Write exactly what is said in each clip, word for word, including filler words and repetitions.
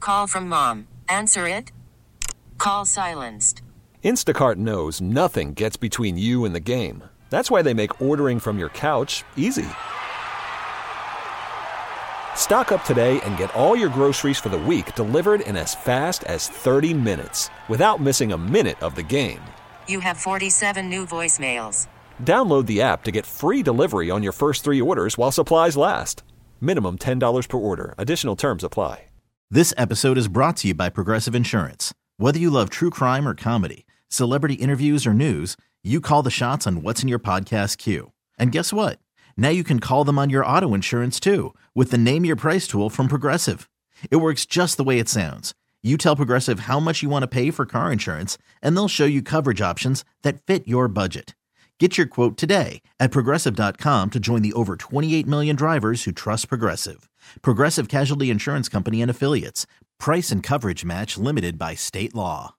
Call from mom. Answer it. Call silenced. Instacart knows nothing gets between you and the game. That's why they make ordering from your couch easy. Stock up today and get all your groceries for the week delivered in as fast as thirty minutes without missing a minute of the game. You have forty-seven new voicemails. Download the app to get free delivery on your first three orders while supplies last. Minimum ten dollars per order. Additional terms apply. This episode is brought to you by Progressive Insurance. Whether you love true crime or comedy, celebrity interviews or news, you call the shots on what's in your podcast queue. And guess what? Now you can call them on your auto insurance too with the Name Your Price tool from Progressive. It works just the way it sounds. You tell Progressive how much you want to pay for car insurance, and they'll show you coverage options that fit your budget. Get your quote today at Progressive dot com to join the over twenty-eight million drivers who trust Progressive. Progressive Casualty Insurance Company and Affiliates. Price and coverage match limited by state law.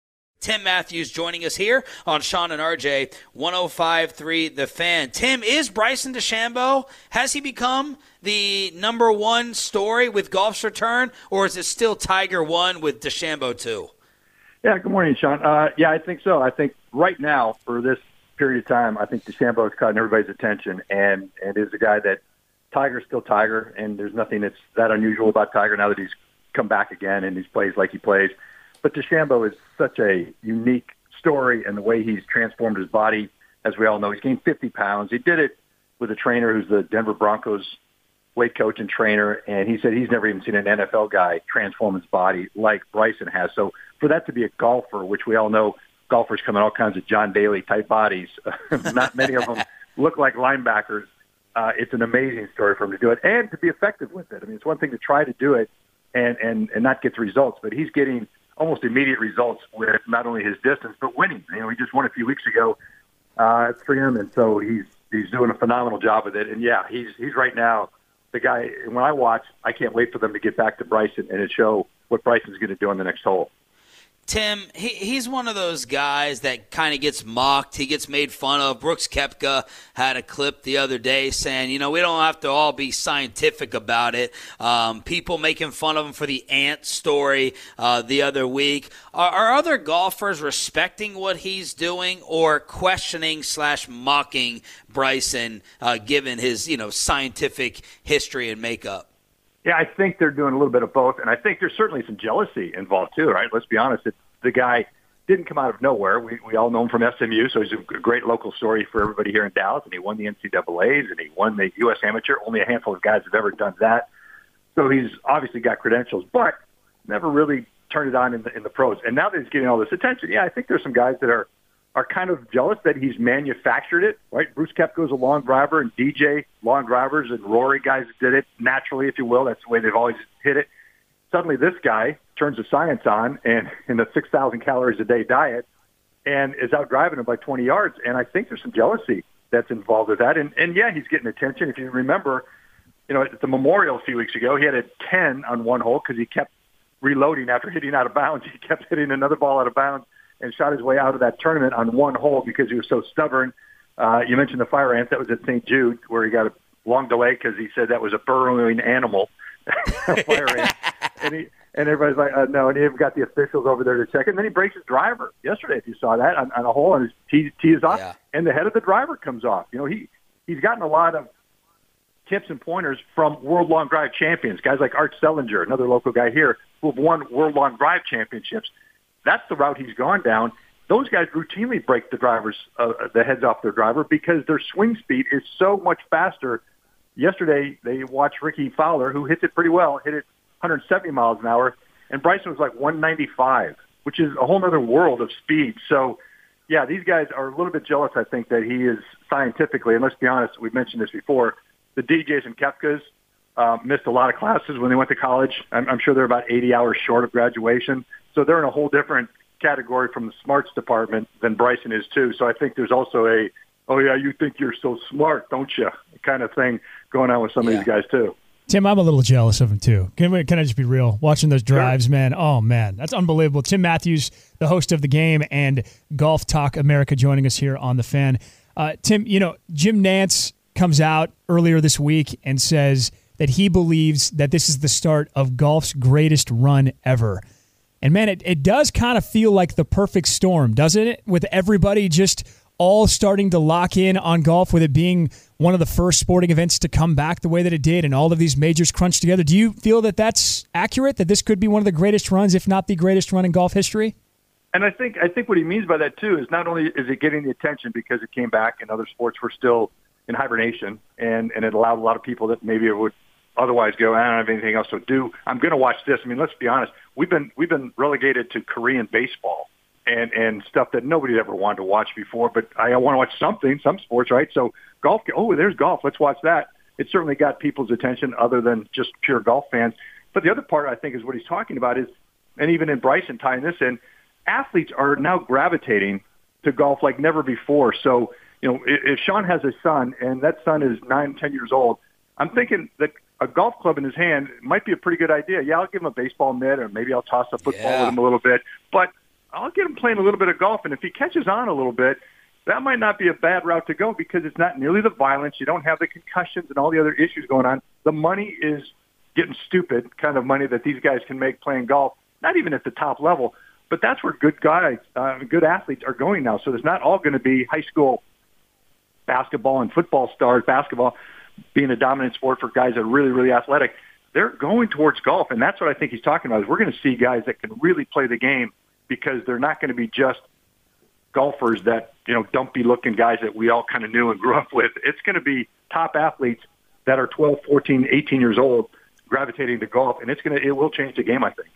Tim Matthews joining us here on Sean and R J, one oh five point three The Fan. Tim, is Bryson DeChambeau, has he become the number one story with golf's return, or is it still Tiger one with DeChambeau two? Yeah, good morning, Sean. Uh, yeah, I think so. I think right now, for this period of time, I think DeChambeau has caught everybody's attention, and, and is a guy that Tiger's still Tiger, and there's nothing that's that unusual about Tiger now that he's come back again and he plays like he plays. But DeChambeau is such a unique story, and the way he's transformed his body, as we all know, he's gained fifty pounds. He did it with a trainer who's the Denver Broncos weight coach and trainer, and he said he's never even seen an N F L guy transform his body like Bryson has. So for that to be a golfer, which we all know golfers come in all kinds of John Daly-type bodies, not many of them look like linebackers. Uh, it's an amazing story for him to do it and to be effective with it. I mean, it's one thing to try to do it and, and, and not get the results, but he's getting almost immediate results with not only his distance, but winning. You know, he just won a few weeks ago uh, at three M, and so he's he's doing a phenomenal job with it. And, yeah, he's he's right now the guy. When I watch, I can't wait for them to get back to Bryson and to show what Bryson's going to do on the next hole. Tim, he, he's one of those guys that kind of gets mocked. He gets made fun of. Brooks Koepka had a clip the other day saying, you know, we don't have to all be scientific about it. Um, people making fun of him for the ant story uh, the other week. Are, are other golfers respecting what he's doing or questioning slash mocking Bryson uh, given his, you know, scientific history and makeup? Yeah, I think they're doing a little bit of both, and I think there's certainly some jealousy involved too, right? Let's be honest. It, the guy didn't come out of nowhere. We we all know him from S M U, so he's a great local story for everybody here in Dallas, and he won the N C double A's, and he won the U S Amateur. Only a handful of guys have ever done that. So he's obviously got credentials, but never really turned it on in the, in the pros. And now that he's getting all this attention, yeah, I think there's some guys that are are kind of jealous that he's manufactured it, right? Bruce Koepka is a long driver, and D J, long drivers, and Rory guys did it naturally, if you will. That's the way they've always hit it. Suddenly this guy turns the science on and in a six thousand calories a day diet and is out driving him by twenty yards. And I think there's some jealousy that's involved with that. And, and yeah, he's getting attention. If you remember, you know, at the Memorial a few weeks ago, he had a ten on one hole because he kept reloading after hitting out of bounds. He kept hitting another ball out of bounds and shot his way out of that tournament on one hole because he was so stubborn. Uh, you mentioned the fire ants. That was at Saint Jude where he got a long delay because he said that was a burrowing animal, fire ant. And, he, and everybody's like, uh, no, and he even got the officials over there to check it. And then he breaks his driver yesterday, if you saw that, on, on a hole, and his tee, tee is off, yeah. And the head of the driver comes off. You know, he, he's gotten a lot of tips and pointers from World Long Drive champions, guys like Art Sellinger, another local guy here, who have won World Long Drive championships. That's the route he's gone down. Those guys routinely break the drivers, uh, the heads off their driver because their swing speed is so much faster. Yesterday, they watched Ricky Fowler, who hits it pretty well, hit it one hundred seventy miles an hour, and Bryson was like one ninety-five, which is a whole other world of speed. So, yeah, these guys are a little bit jealous, I think, that he is scientifically, and let's be honest, we've mentioned this before, the D Js and Koepkas uh, missed a lot of classes when they went to college. I'm, I'm sure they're about eighty hours short of graduation. So they're in a whole different category from the smarts department than Bryson is, too. So I think there's also a, oh, yeah, you think you're so smart, don't you, kind of thing going on with some yeah. of these guys, too. Tim, I'm a little jealous of him, too. Can, we, can I just be real? Watching those drives, sure. man, oh, man, that's unbelievable. Tim Matthews, the host of the game, and Golf Talk America joining us here on The Fan. Uh, Tim, you know, Jim Nantz comes out earlier this week and says that he believes that this is the start of golf's greatest run ever. And, man, it, it does kind of feel like the perfect storm, doesn't it? With everybody just all starting to lock in on golf, with it being one of the first sporting events to come back the way that it did and all of these majors crunched together. Do you feel that that's accurate, that this could be one of the greatest runs, if not the greatest run in golf history? And I think I think what he means by that, too, is not only is it getting the attention because it came back and other sports were still in hibernation, and, and it allowed a lot of people that maybe would otherwise go, I don't have anything else to do, I'm going to watch this. I mean, let's be honest. We've been we've been relegated to Korean baseball and, and stuff that nobody ever wanted to watch before, but I want to watch something, some sports, right? So golf, oh, there's golf. Let's watch that. It certainly got people's attention other than just pure golf fans. But the other part, I think, is what he's talking about is, and even in Bryson tying this in, athletes are now gravitating to golf like never before. So, you know, if, if Sean has a son and that son is nine, ten years old, I'm thinking that a golf club in his hand might be a pretty good idea. Yeah, I'll give him a baseball mitt, or maybe I'll toss a football yeah. with him a little bit, but I'll get him playing a little bit of golf. And if he catches on a little bit, that might not be a bad route to go because it's not nearly the violence. You don't have the concussions and all the other issues going on. The money is getting stupid, kind of money that these guys can make playing golf, not even at the top level. But that's where good guys, uh, good athletes are going now. So there's not all going to be high school basketball and football stars, basketball being a dominant sport for guys that are really, really athletic. They're going towards golf, and that's what I think he's talking about, is we're going to see guys that can really play the game because they're not going to be just golfers that, you know, dumpy-looking guys that we all kind of knew and grew up with. It's going to be top athletes that are twelve, fourteen, eighteen years old gravitating to golf, and it's going to, it will change the game, I think.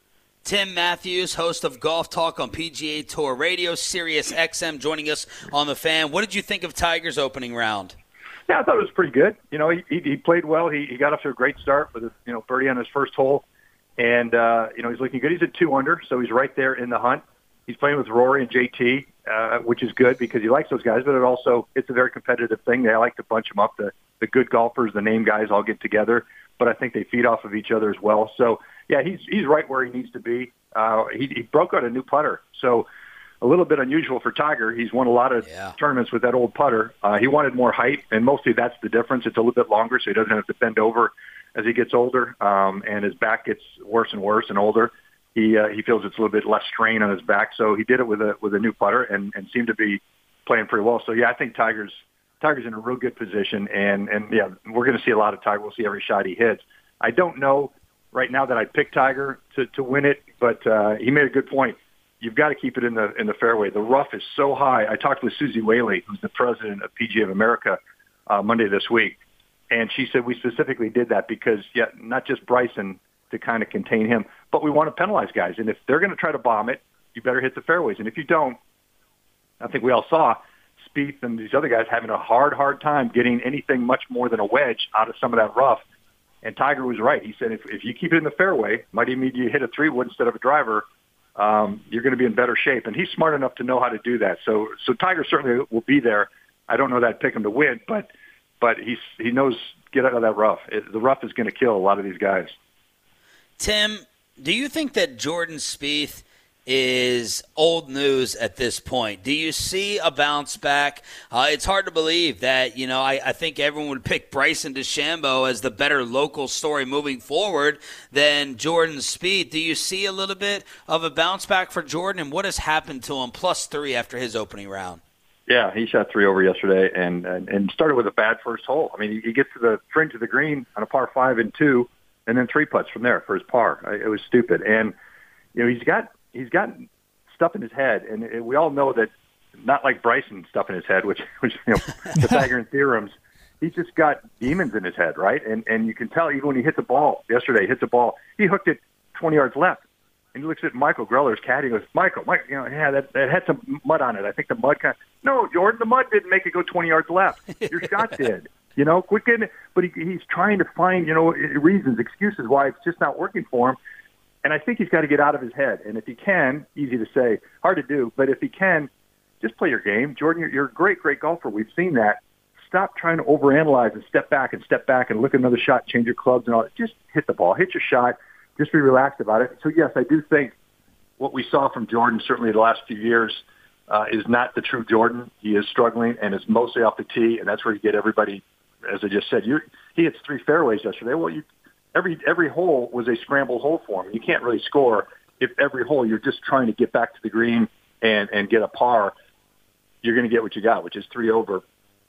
Tim Matthews, host of Golf Talk on P G A Tour Radio, Sirius X M, joining us on The Fan. What did you think of Tiger's opening round? Yeah, I thought it was pretty good. You know, he he, he played well. He he got off to a great start with a, you know, birdie on his first hole, and uh, you know, he's looking good. He's at two under, so he's right there in the hunt. He's playing with Rory and J T, uh, which is good because he likes those guys. But it also it's a very competitive thing. They like to bunch them up. The the good golfers, the name guys, all get together. But I think they feed off of each other as well. So yeah, he's he's right where he needs to be. Uh, he, he broke out a new putter, so a little bit unusual for Tiger. He's won a lot of yeah. tournaments with that old putter. Uh, he wanted more height, and mostly that's the difference. It's a little bit longer, so he doesn't have to bend over as he gets older, um, and his back gets worse and worse and older. He uh, he feels it's a little bit less strain on his back, so he did it with a with a new putter and, and seemed to be playing pretty well. So yeah, I think Tiger's Tiger's in a real good position, and and yeah, we're going to see a lot of Tiger. We'll see every shot he hits. I don't know right now that I'd pick Tiger to, to win it, but uh, he made a good point. You've got to keep it in the in the fairway. The rough is so high. I talked with Susie Whaley, who's the president of P G A of America, uh, Monday this week, and she said we specifically did that because, yeah, not just Bryson to kind of contain him, but we want to penalize guys. And if they're going to try to bomb it, you better hit the fairways. And if you don't, I think we all saw Spieth and these other guys having a hard, hard time getting anything much more than a wedge out of some of that rough. And Tiger was right. He said if, if you keep it in the fairway, might even mean you hit a three-wood instead of a driver, um, you're going to be in better shape. And he's smart enough to know how to do that. So so Tiger certainly will be there. I don't know that I'd pick him to win, but but he's, he knows get out of that rough. It, the rough is going to kill a lot of these guys. Tim, do you think that Jordan Spieth is old news at this point? Do you see a bounce back? Uh, it's hard to believe that, you know, I, I think everyone would pick Bryson DeChambeau as the better local story moving forward than Jordan Spieth. Do you see a little bit of a bounce back for Jordan, and what has happened to him? Plus three after his opening round. Yeah, he shot three over yesterday and, and, and started with a bad first hole. I mean, he, he gets to the fringe of the green on a par five and two, and then three putts from there for his par. It was stupid. And, you know, he's got he's got stuff in his head, and it, we all know that, not like Bryson stuff in his head, which, which you know, Pythagorean theorems. He's just got demons in his head, right? And and you can tell even when he hit the ball yesterday, hit the ball, he hooked it twenty yards left. And he looks at Michael Greller's caddy and goes, Michael, Mike, you know, yeah, that, that had some mud on it. I think the mud kind of, no, Jordan, the mud didn't make it go twenty yards left. Your shot did. You know, quit getting it. But he, he's trying to find, you know, reasons, excuses why it's just not working for him. And I think he's got to get out of his head. And if he can, easy to say, hard to do, but if he can, just play your game. Jordan, you're, you're a great, great golfer. We've seen that. Stop trying to overanalyze and step back and step back and look at another shot, change your clubs and all that. Just hit the ball, hit your shot. Just be relaxed about it. So, yes, I do think what we saw from Jordan, certainly the last few years, uh, is not the true Jordan. He is struggling, and it's mostly off the tee, and that's where you get everybody as I just said, you're, he hits three fairways yesterday. Well, you, every every hole was a scramble hole for him. You can't really score if every hole you're just trying to get back to the green and, and get a par. You're going to get what you got, which is three over.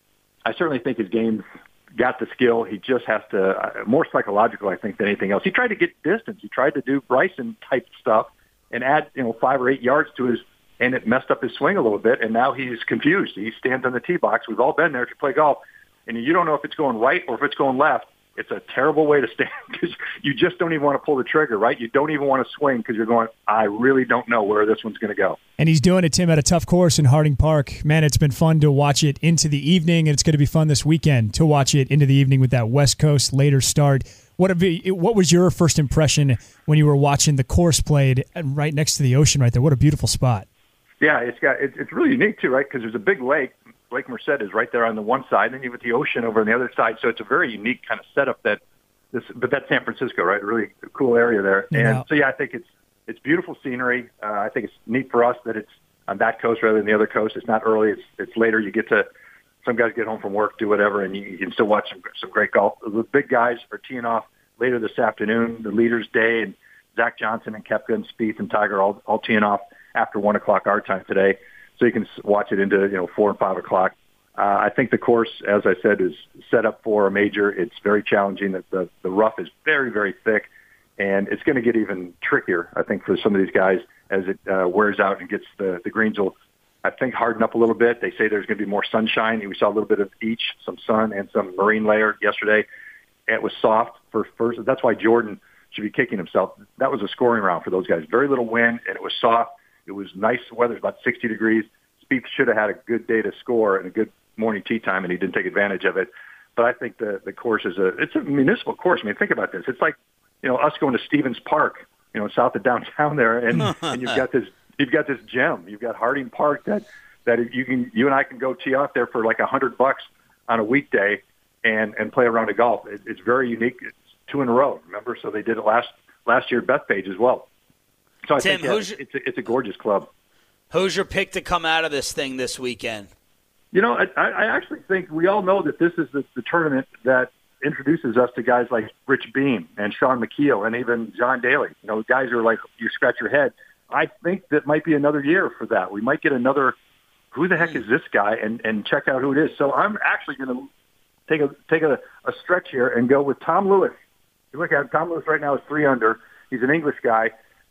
I certainly think his game's got the skill. He just has to, uh, more psychological, I think, than anything else. He tried to get distance. He tried to do Bryson-type stuff and add, you know, five or eight yards to his, and it messed up his swing a little bit, and now he's confused. He stands on the tee box. We've all been there to play golf, and you don't know if it's going right or if it's going left. It's a terrible way to stand because you just don't even want to pull the trigger, right? You don't even want to swing because you're going, I really don't know where this one's going to go. And he's doing it, Tim, at a tough course in Harding Park. Man, it's been fun to watch it into the evening, and it's going to be fun this weekend to watch it into the evening with that West Coast later start. What have you, what was your first impression when you were watching the course played right next to the ocean right there? What a beautiful spot. Yeah, it's got it's, it's really unique, too, right? Because there's a big lake. Lake Merced is right there on the one side, and then you have the ocean over on the other side. So it's a very unique kind of setup. That this, but that's San Francisco, right? A really cool area there. Yeah. And so yeah, I think it's it's beautiful scenery. Uh, I think it's neat for us that it's on that coast rather than the other coast. It's not early; it's it's later. You get to some guys get home from work, do whatever, and you, you can still watch some some great golf. The big guys are teeing off later this afternoon. The Leaders Day and Zach Johnson and Koepka and Spieth and Tiger all all teeing off after one o'clock our time today. So you can watch it into, you know, four and five o'clock. Uh, I think the course, as I said, is set up for a major. It's very challenging. The, the, the rough is very, very thick, and it's going to get even trickier, I think, for some of these guys as it uh, wears out and gets the, the greens will, I think, harden up a little bit. They say there's going to be more sunshine. We saw a little bit of each, some sun and some marine layer yesterday. It was soft for first. That's why Jordan should be kicking himself. That was a scoring round for those guys. Very little wind, and it was soft. It was nice weather, about sixty degrees. Spieth should have had a good day to score and a good morning tee time, and he didn't take advantage of it. But I think the the course is a it's a municipal course. I mean, think about this. It's like, you know, us going to Stevens Park, you know, south of downtown there, and, and you've got this you've got this gem. You've got Harding Park that that you can you and I can go tee off there for like a hundred bucks on a weekday and and play a round of golf. It, it's very unique. It's two in a row. Remember, so they did it last last year at Bethpage as well. So I Tim, think yeah, who's your, it's a, it's a gorgeous club. Who's your pick to come out of this thing this weekend? You know, I, I actually think we all know that this is the, the tournament that introduces us to guys like Rich Beam and Sean McKeel and even John Daly. You know, guys who are like, you scratch your head. I think that might be another year for that. We might get another, who the heck is this guy, and, and check out who it is. So I'm actually going to take a take a, a stretch here and go with Tom Lewis. You look at him, Tom Lewis right now is three under. He's an English guy.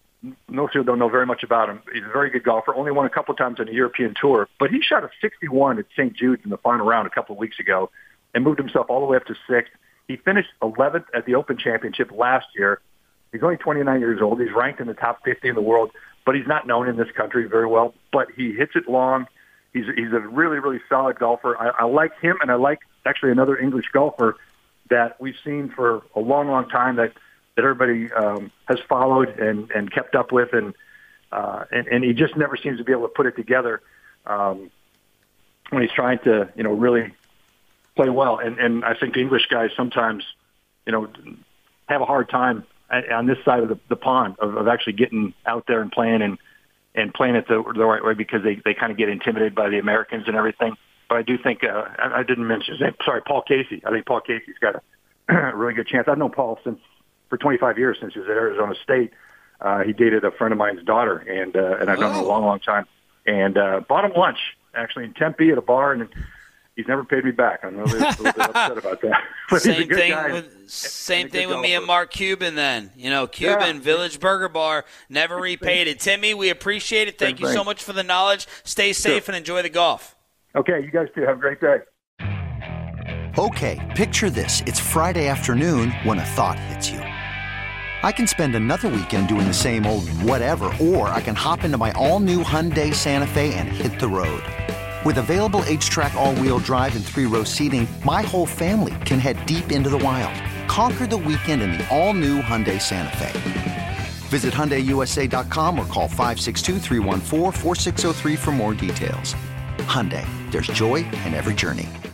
Most people don't know very much about him. He's a very good golfer. Only won a couple of times on the European Tour, but he shot a sixty-one at Saint Jude's in the final round a couple of weeks ago and moved himself all the way up to sixth. He finished eleventh at the Open Championship last year. He's only twenty-nine years old. He's ranked in the top fifty in the world, but he's not known in this country very well. But he hits it long. He's he's a really, really solid golfer. I, I like him, and I like actually another English golfer that we've seen for a long, long time that that everybody um, has followed and, and kept up with, and, uh, and and he just never seems to be able to put it together um, when he's trying to, you know, really play well. And, and I think the English guys sometimes, you know, have a hard time on this side of the, the pond of, of actually getting out there and playing and, and playing it the, the right way because they, they kind of get intimidated by the Americans and everything. But I do think, uh, I, I didn't mention his name, sorry, Paul Casey. I think Paul Casey's got a really good chance. I've known Paul since for twenty-five years since he was at Arizona State. Uh, he dated a friend of mine's daughter, and uh, and I've known him a long, long time. And uh, bought him lunch, actually, in Tempe at a bar, and he's never paid me back. I'm a little, a little bit upset about that. But same he's a good thing guy with and, same and thing with golfer. me and Mark Cuban. Then you know, Cuban yeah. Village Burger Bar never repaid it. Timmy, we appreciate it. Thank Same you thing. so much for the knowledge. Stay safe Sure. and enjoy the golf. Okay, you guys too. Have a great day. Okay, picture this. It's Friday afternoon when a thought hits you. I can spend another weekend doing the same old whatever, or I can hop into my all-new Hyundai Santa Fe and hit the road. With available H-Track all-wheel drive and three-row seating, my whole family can head deep into the wild. Conquer the weekend in the all-new Hyundai Santa Fe. Visit Hyundai U S A dot com or call five six two, three one four, four six zero three for more details. Hyundai, there's joy in every journey.